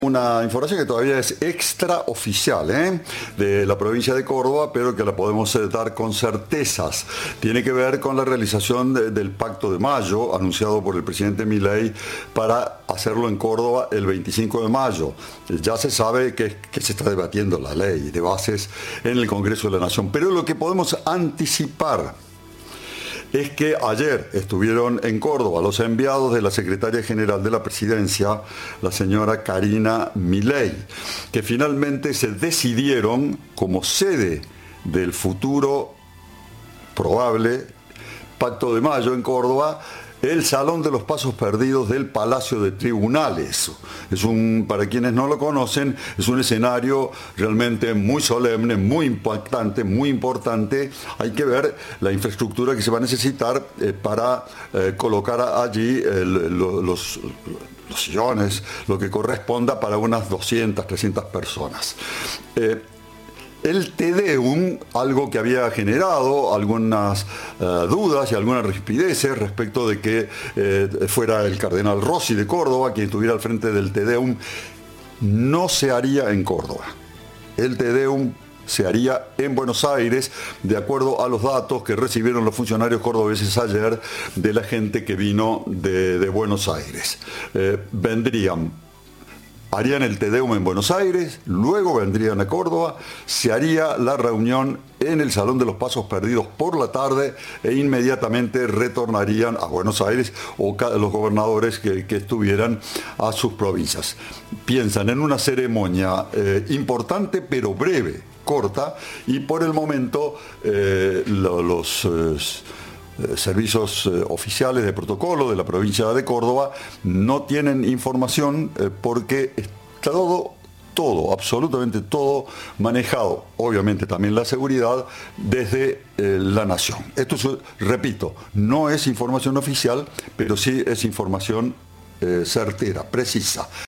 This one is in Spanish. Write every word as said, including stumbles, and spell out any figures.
Una información que todavía es extraoficial, ¿eh? de la provincia de Córdoba, pero que la podemos eh, dar con certezas. Tiene que ver con la realización de, del Pacto de Mayo, anunciado por el presidente Milei, para hacerlo en Córdoba el veinticinco de mayo. Ya se sabe que, que se está debatiendo la ley de bases en el Congreso de la Nación, pero lo que podemos anticipar es que ayer estuvieron en Córdoba los enviados de la secretaria general de la presidencia, la señora Karina Milei, que finalmente se decidieron como sede del futuro probable Pacto de Mayo en Córdoba, el Salón de los Pasos Perdidos del Palacio de Tribunales. Es un, para quienes no lo conocen, es un escenario realmente muy solemne, muy impactante, muy importante. Hay que ver la infraestructura que se va a necesitar eh, para eh, colocar allí eh, los, los, los sillones, lo que corresponda para unas doscientas, trescientas personas. Eh, El Te Deum, algo que había generado algunas uh, dudas y algunas rispideces respecto de que eh, fuera el cardenal Rossi de Córdoba quien estuviera al frente del Te Deum, no se haría en Córdoba. El Te Deum se haría en Buenos Aires, de acuerdo a los datos que recibieron los funcionarios cordobeses ayer de la gente que vino de, de Buenos Aires. Eh, vendrían Harían el Te Deum en Buenos Aires, luego vendrían a Córdoba, se haría la reunión en el Salón de los Pasos Perdidos por la tarde e inmediatamente retornarían a Buenos Aires o los gobernadores que, que estuvieran a sus provincias. Piensan en una ceremonia eh, importante pero breve, corta, y por el momento eh, lo, los... Eh, servicios eh, oficiales de protocolo de la provincia de Córdoba no tienen información eh, porque está todo, todo, absolutamente todo manejado, obviamente también la seguridad, desde eh, la Nación. Esto es, repito, no es información oficial, pero sí es información eh, certera, precisa.